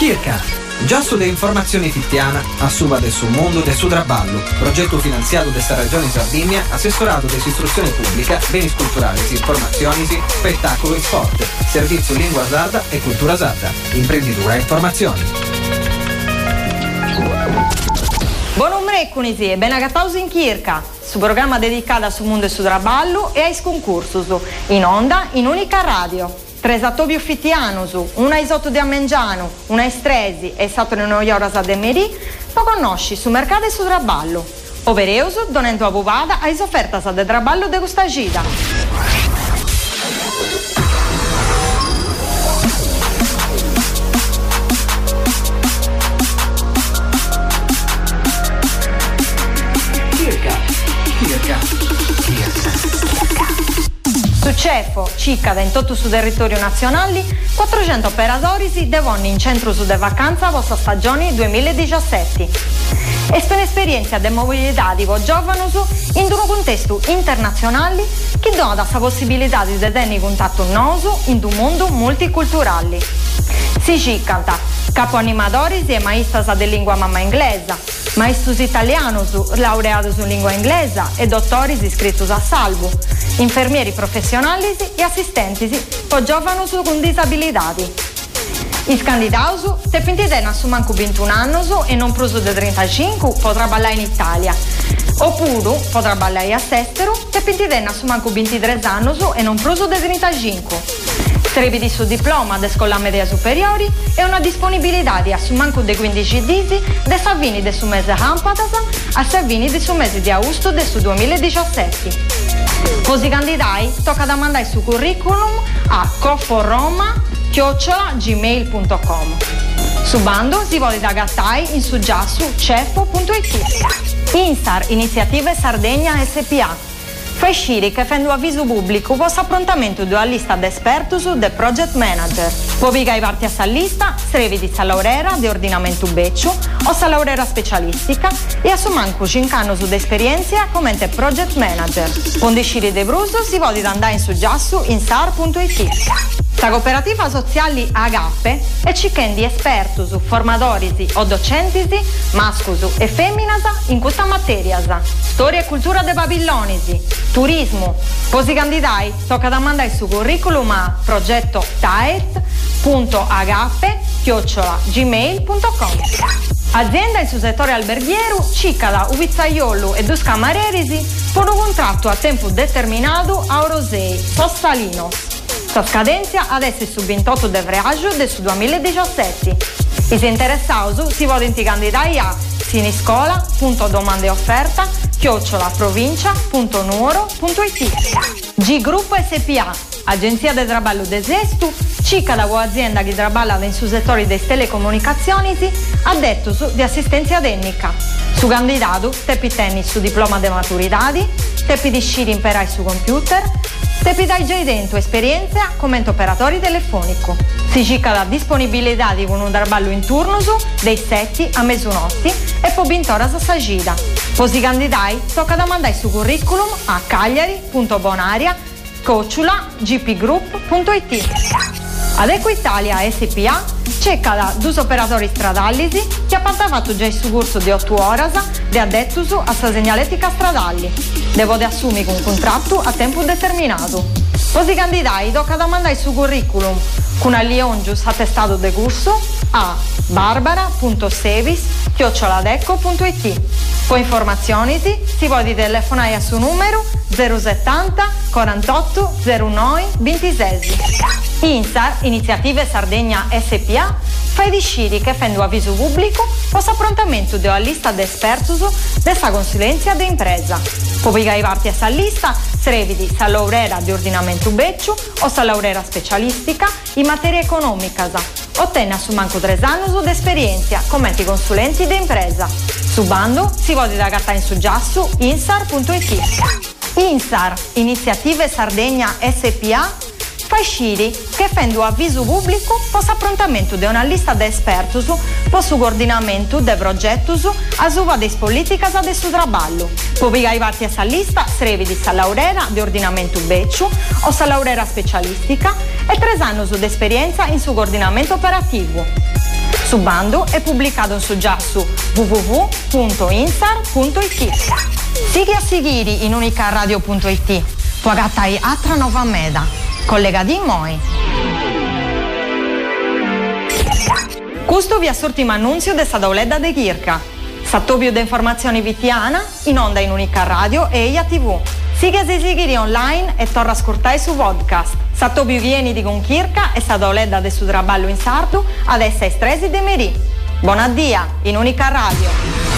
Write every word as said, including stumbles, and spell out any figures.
Kirka, già sulle informazioni fittiana, a suba del suo mondo del suo traballo, progetto finanziato desta Regione Sardegna, assessorato dell'istruzione pubblica, beni culturali, informazioni, spettacolo e sport, servizio lingua sarda e cultura sarda, imprenditura e informazioni. Buon umrecunisi e ben agattausi in Kirka, su programma dedicato sul mondo e sul traballo e ai concursos, in onda in unica radio. Tre Tobio Fittianusu, una isotto di Ammengiano, una Estresi e stato nelle Noioras a Demerì, lo conosci su mercato e su traballo. Overeuso, donento a buvada, hai offertas de traballo de gustagida. Su Cefo, circa ventotto su territorio nazionale, quattrocento operatori devono in centro su de vacanza vostra stagione duemiladiciassette. È un'esperienza di mobilità di voi giovani in un contesto internazionale che dà la possibilità di tenere contatto nuovo in un mondo multiculturale. Si cicanta capo animatori e maestras di lingua mamma inglese, maestros italianos laureados in lingua inglese e dottori iscritti a salvo, infermieri professionali e assistenti per giovani con disabilità. I candidati te pentitena su manco ventuno anni e non più di trentacinque potrà ballare in Italia, oppure potrà ballare all'estero te pentitena su manco ventitré anni e non più di trentacinque. Trevi di suo diploma de scuola media superiori e una disponibilità di assumanco de quindici disi de Savini de su mese Hampatas a Savini de su mese di agosto de su duemiladiciassette. Così candidati tocca da mandare su curriculum a coforoma chiocciola gmail punto com. Su bando si vuole da gattai in su già su cefo punto it. Instar Iniziative Sardegna S P A. Fai sciri che fendo avviso pubblico vostro approntamento della lista di esperti del project manager. Può vigare parti a sta lista, strevi di sa laurera di ordinamento beccio o sa laurera specialistica e a manco cinque anni su d'esperienza come project manager. Con dei sciri de bruso si vuole andare in su giassu in sar punto it. La cooperativa sociale Agape è cichen di esperti, formatori o docenti, mascusi e femminas in questa materia. Storia e cultura dei babilonesi, turismo. Posi candidati tocca da mandare su curriculum a progetto taet punto agape chiocciola gmail punto com. Azienda in sul settore alberghiero, cicala uvizzaiolo e dus camarerisi con un contratto a tempo determinato a Orosei, Tossalino. La scadenza adesso è su ventotto di febbraio del duemiladiciassette. I interessati si vogliono candidare a siniscola punto domande offerta chiocciola provincia punto nuoro punto it. G Group S P A, agenzia di traballo d'esestu, cica da azienda che lavora in su settori delle telecomunicazioni, addetto su di assistenza tecnica. Su candidato, tepi tennis su diploma di maturità, tepi di sciri imperai su computer, tepi dai già dentro esperienza come operatore telefonico. Si cica la disponibilità di un traballo in turnus dei setti a mezzanotte e poi vintora a sagida. Posi candidati tocca da mandare su curriculum a cagliari punto bonaria chiocciola gpgroup punto it. Ad Equitalia S P A cerca da due operatori stradali che hanno fatto già il suo corso di otto ore di addettus a sa segnaletica stradali. Devo di assumere un contratto a tempo determinato. Così candidati tocca da mandare il suo curriculum con alliongius attestato de corso a barbara punto sevis chiocciola decco punto it. Per informazioni si può telefonare a suo numero zero settanta quarantotto zero nove ventisei. Instar Iniziative Sardegna S P A fai di sciri che fendo avviso pubblico o approntamento della lista di esperti della consulenza di impresa. Può vigare parti a sta lista, strevidi sa laurera di ordinamento beccio o sa laurera specialistica in materia economica. Ottenne a su manco tre anni di esperienza come consulenti di impresa. Su bando si vuole da gatta in su giassu instar punto it. Instar Iniziative Sardegna S P A fai sciri che fendo avviso pubblico post approntamento di una lista di esperti per su coordinamento dei progetti a suva des politicas del suo traballo. Può vigare parti a sta lista, strevi di sa laurera di ordinamento beccio o sa laurera specialistica e tre anni di esperienza in su coordinamento operativo. Su bando è pubblicato su già su w w w punto insar punto i t. Sighi a Sighiri in unicaradio punto i t. Tuagattai Atra Nova Meda. Collega di Moi. Questo vi assortimo annunzio de Sadaoleda de Ghirca. Sattobio de informazioni vitiana in onda in Unica Radio e Eia tivù. Sighe se Sighiri online e torra ascoltai su podcast. Sattobio vieni di Gonchirca e Sadaoleda de Sudraballo in Sardu adesso è stresi de Merì. Buon addia in Unica Radio.